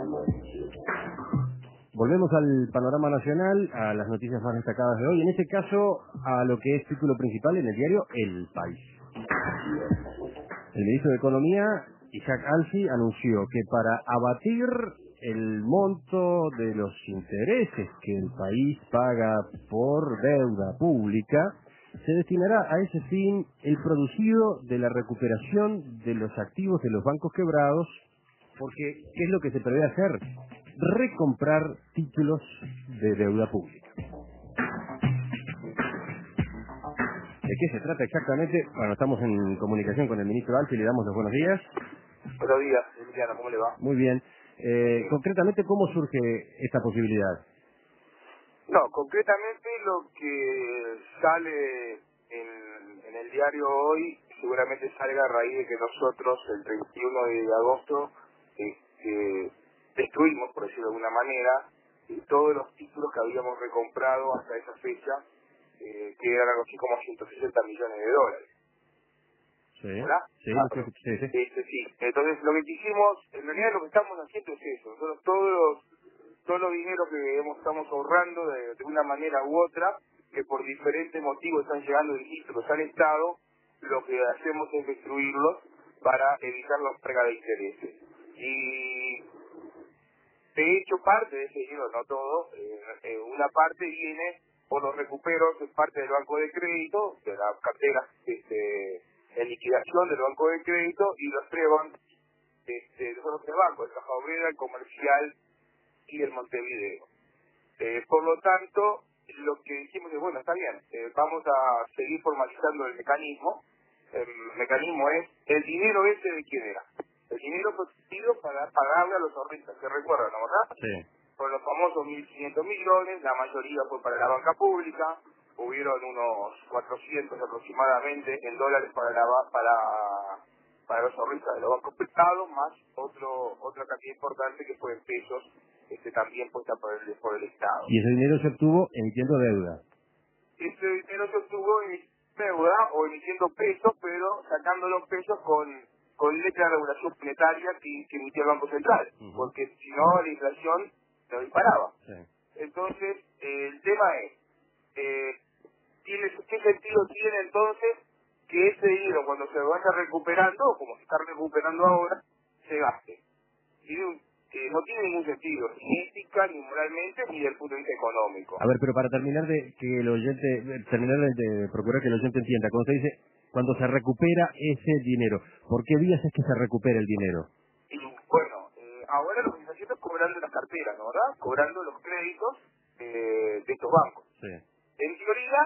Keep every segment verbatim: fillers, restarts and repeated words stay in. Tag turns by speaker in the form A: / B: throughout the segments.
A: Volvemos al panorama nacional, a las noticias más destacadas de hoy, en este caso a lo que es título principal en el diario El País. El ministro de Economía, Isaac Alfi, anunció que para abatir el monto de los intereses que el país paga por deuda pública, se destinará a ese fin el producido de la recuperación de los activos de los bancos quebrados, porque ¿qué es lo que se prevé hacer? Recomprar títulos de deuda pública. ¿De qué se trata exactamente? Bueno, estamos en comunicación con el ministro Alfi, le damos los buenos días.
B: Buenos días, Emiliano, ¿cómo le va?
A: Muy bien. Eh, concretamente, ¿cómo surge esta posibilidad?
B: No, concretamente lo que sale en, en el diario hoy seguramente salga a raíz de que nosotros el treinta y uno de agosto este, destruimos, por decirlo de alguna manera, eh, todos los títulos que habíamos recomprado hasta esa fecha, eh, que eran algo así como ciento sesenta millones de dólares.
A: Sí,
B: ¿Verdad?
A: sí,
B: Ah,
A: sí,
B: perdón.
A: sí, sí.
B: Este, sí. Entonces lo que quisimos, en realidad lo que estamos haciendo es eso. Nosotros todos los todos los dineros que hemos, estamos ahorrando de, de una manera u otra, que por diferentes motivos están llegando de títulos al Estado, lo que hacemos es destruirlos para evitar la entrega de intereses. Y de hecho parte de ese dinero, no todo, eh, eh, una parte viene por los recuperos en parte del banco de crédito, de la cartera este, en liquidación del banco de crédito, y los tres bancos, este, son los tres bancos, el Caja Obrera, el Comercial y el Montevideo. Eh, por lo tanto, lo que dijimos es, bueno, está bien, eh, vamos a seguir formalizando el mecanismo. El mecanismo es, el dinero ese de quién era. El dinero fue pedido para pagarle a los ahorristas, ¿se recuerdan, no, verdad?
A: Sí.
B: Con los famosos mil quinientos millones, la mayoría fue para la banca pública, hubieron unos cuatrocientos aproximadamente en dólares para la, ba- para para los ahorristas de los bancos prestados, más otro otra cantidad importante que fue en pesos, este también puesta por el, por el Estado.
A: Y ese dinero se obtuvo emitiendo deuda.
B: Ese dinero se obtuvo emitiendo deuda o emitiendo pesos, pero sacando los pesos con, con letra de regulación monetaria que, que emitía el Banco Central,
A: Uh-huh.
B: porque si no la inflación lo disparaba.
A: Sí.
B: Entonces, eh, el tema es, eh, ¿tiene, ¿qué sentido tiene entonces que ese dinero cuando se vaya recuperando, o como se está recuperando ahora, se gaste? Tiene un- eh, no tiene ningún sentido, ni ética, ni moralmente, ni desde el punto de vista económico.
A: A ver, pero para terminar de que el oyente, eh, terminar de, de procurar que el oyente entienda, cuando se dice, cuando se recupera ese dinero, ¿por qué días es que se recupera el dinero?
B: Y bueno, eh, ahora lo que se está haciendo es cobrando las carteras, ¿no verdad? Cobrando los créditos eh, de estos bancos.
A: Sí.
B: En teoría,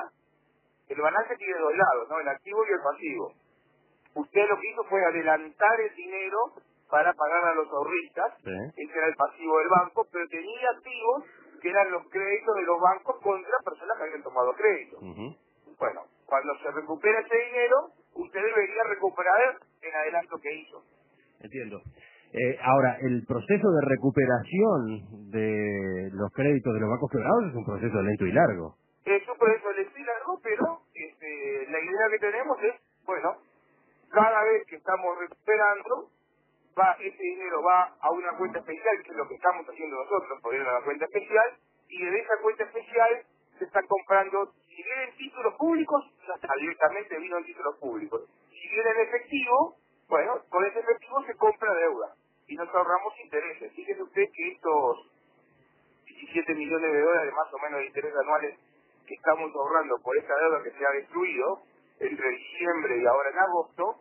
B: el balance tiene dos lados, ¿no? El activo y el pasivo. Usted lo que hizo fue adelantar el dinero para pagar a los ahorristas,
A: Sí.
B: ese era el pasivo del banco, pero tenía activos que eran los créditos de los bancos contra personas que habían tomado crédito.
A: Uh-huh.
B: Bueno, cuando se recupera ese dinero, usted debería recuperar el adelanto que hizo.
A: Entiendo. Eh, ahora, el proceso de recuperación de los créditos de los bancos quebrados es un proceso lento y largo.
B: Es un proceso lento y largo, pero este, la idea que tenemos es, bueno, cada vez que estamos recuperando, va ese dinero va a una cuenta especial, que es lo que estamos haciendo nosotros, poner a la cuenta especial, y de esa cuenta especial se están comprando, si vienen títulos públicos, ya está, directamente vino en títulos públicos. Si viene en efectivo, bueno, con ese efectivo se compra deuda y nos ahorramos intereses. Fíjese usted que estos diecisiete millones de dólares más o menos de intereses anuales que estamos ahorrando por esta deuda que se ha destruido entre diciembre y ahora en agosto,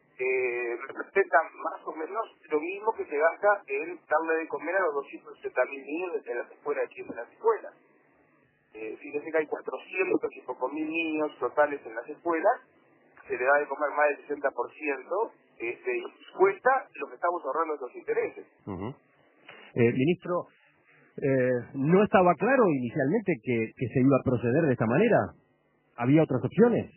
B: eh, representan más o menos lo mismo que se gasta en darle de comer a los doscientos sesenta mil niños de las escuelas aquí en las escuelas. Eh, fíjense que hay cuatrocientos y poco mil niños totales en las escuelas, se le da de comer más del sesenta por ciento, este, y cuesta lo que estamos ahorrando estos intereses.
A: Uh-huh. Eh, ministro, eh, ¿no estaba claro inicialmente que, que se iba a proceder de esta manera? ¿Había otras opciones?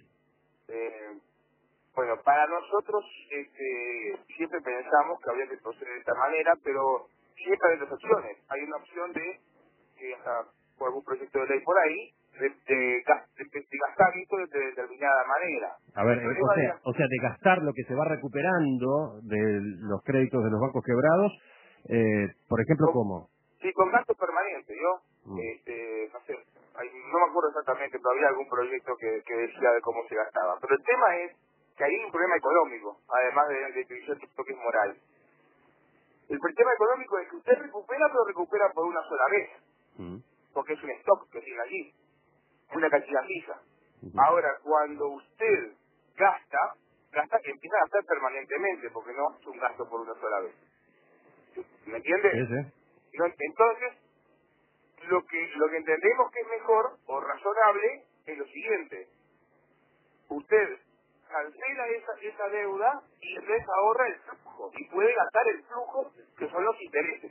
B: Eh, bueno, para nosotros este, siempre pensamos que había que proceder de esta manera, pero siempre hay otras opciones. Hay una opción de, que hasta por algún proyecto de ley por ahí, de, de, gas- de- de gastar esto de, de determinada manera.
A: A ver,
B: El
A: eh, o
B: problema
A: sea,
B: de
A: o sea, de gastar lo que se va recuperando de los créditos de los bancos quebrados Eh, por ejemplo,
B: Con,
A: ¿cómo?
B: sí, con gasto permanente, ¿yo?
A: Mm.
B: Este, no sé, hay- no me acuerdo exactamente, pero había algún proyecto que, que decía de cómo se gastaba. Pero el tema es que hay un problema económico, además de, de que yo creo que es moral. El problema económico es que usted recupera, pero recupera por una sola vez,
A: Mm.
B: porque es un stock que tiene allí, una cantidad fija.
A: Ujú.
B: Ahora, cuando usted gasta, gasta empieza a gastar permanentemente, porque no es un gasto por una sola vez. ¿Me entiende?
A: Sí, sí.
B: No, entonces, lo que lo que entendemos que es mejor o razonable es lo siguiente. Usted cancela esa, esa deuda y entonces ahorra el flujo y puede gastar el flujo que son los intereses.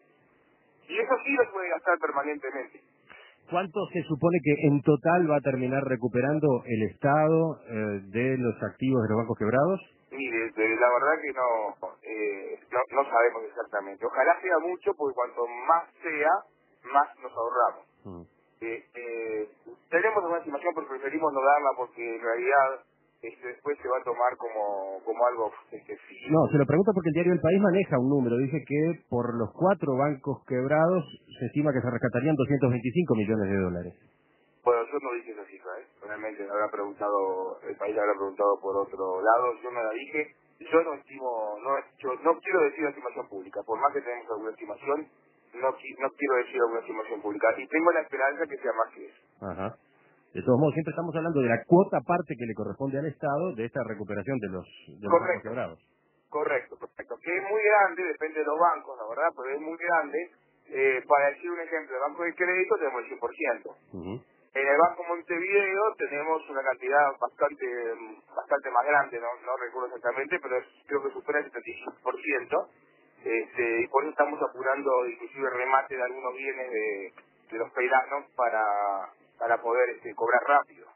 B: Y eso sí lo puede gastar permanentemente.
A: ¿Cuánto se supone que en total va a terminar recuperando el Estado eh, de los activos de los bancos quebrados?
B: Mire, de- la verdad que no, eh, no no sabemos exactamente. Ojalá sea mucho porque cuanto más sea, más nos ahorramos.
A: Mm.
B: Eh, eh, tenemos una estimación, pero preferimos no darla porque en realidad este, después se va a tomar como, como algo este, fijo.
A: No, se lo pregunto porque el diario El País maneja un número. Dice que por los cuatro bancos quebrados se estima que se rescatarían doscientos veinticinco millones de dólares.
B: Bueno, yo no dije esa cifra, ¿eh? Realmente me habrá preguntado, el país habrá preguntado por otro lado, yo no la dije. Yo no estimo, no, yo no quiero decir una estimación pública, por más que tenemos alguna estimación, no, qui- no quiero decir alguna estimación pública. Y tengo la esperanza que sea más que eso.
A: Ajá. De todos modos, siempre estamos hablando de la cuota parte que le corresponde al Estado de esta recuperación de los de los bancos
B: Correcto.
A: quebrados.
B: Correcto, correcto. Que es muy grande, depende de los bancos, la verdad, pero es muy grande. Eh, para decir un ejemplo, el banco de crédito tenemos el cien por ciento.
A: Ujú.
B: En el Banco Montevideo tenemos una cantidad bastante bastante más grande, no, no recuerdo exactamente, pero es- creo que supera el setenta y cinco por ciento. Este, y por eso estamos apurando inclusive el remate de algunos bienes de, de los peiranos para, para poder este, cobrar rápido.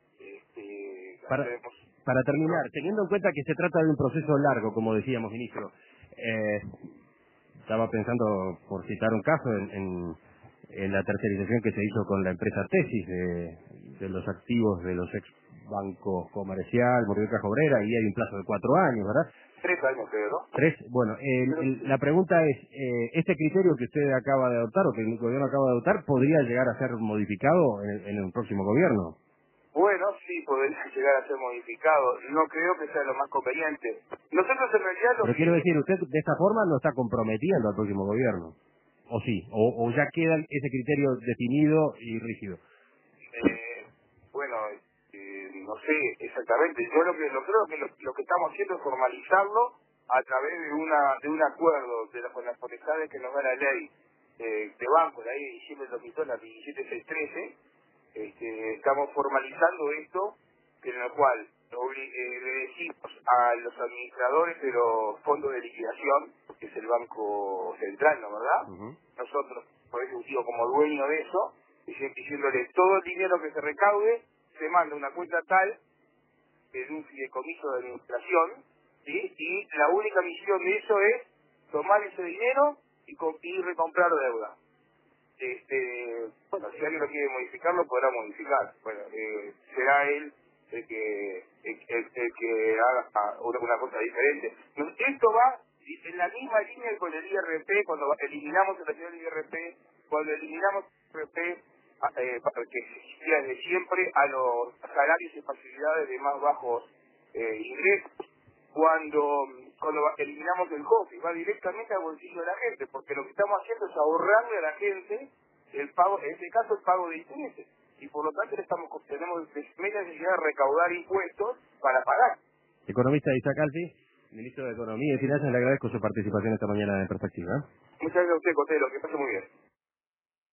B: Este,
A: Para,
B: tenemos
A: para terminar, teniendo en cuenta que se trata de un proceso largo, como decíamos, ministro, eh, estaba pensando, por citar un caso, en, en- en la tercerización que se hizo con la empresa Tesis de, de los activos de los ex bancos Comercial, Morgan Caja Obrera, y hay un plazo de cuatro años, ¿verdad?
B: tres años, creo, ¿no?
A: Tres. Bueno, el- el- la pregunta es, eh, ¿este criterio que usted acaba de adoptar o que el gobierno acaba de adoptar podría llegar a ser modificado en, en el próximo gobierno?
B: Bueno, sí, podría llegar a ser modificado. No creo que sea lo más conveniente. Nosotros en realidad lo
A: Pero quiero
B: que...
A: decir, usted de esta forma no está comprometiendo al próximo gobierno. ¿O sí? ¿O, o ya queda ese criterio definido y rígido?
B: Eh, bueno, eh, no sé exactamente. Yo lo que lo creo que lo, lo que estamos haciendo es formalizarlo a través de una de un acuerdo de la, con las potestades que nos da la ley eh, de banco, la ley de diciembre del dos mil dos, la diecisiete mil seiscientos trece. Este, estamos formalizando esto, en lo cual obli- eh, le decimos a los administradores de los fondos de liquidación, que es el Banco Central, ¿no verdad?
A: Ujú.
B: Nosotros, por ejecutivo, como dueño de eso, dici- diciéndole todo el dinero que se recaude, se manda una cuenta tal, en un fideicomiso de administración, ¿sí? Y la única misión de eso es tomar ese dinero y, com- y recomprar deuda. Este, bueno, si alguien lo quiere modificar, lo podrá modificar. Bueno, eh, será él el que el, el- el que haga una, una cosa diferente. Nos- Esto va en la misma línea que con el I R P, cuando va- eliminamos el nacional I R P, cuando eliminamos el I R P, a- eh, para que existía desde siempre a los salarios y facilidades de más bajos eh, ingresos, cuando cuando va- eliminamos el COFI, va directamente al bolsillo de la gente, porque lo que estamos haciendo es ahorrarle a la gente el pago, en este caso el pago de intereses, y por lo tanto le estamos tenemos menos necesidad de recaudar impuestos para pagar.
A: Economista Isaac Alfi, ministro de Economía y Finanzas, le agradezco su participación esta mañana en Perspectiva.
B: Muchas gracias a usted, Cotelo, que pase muy bien.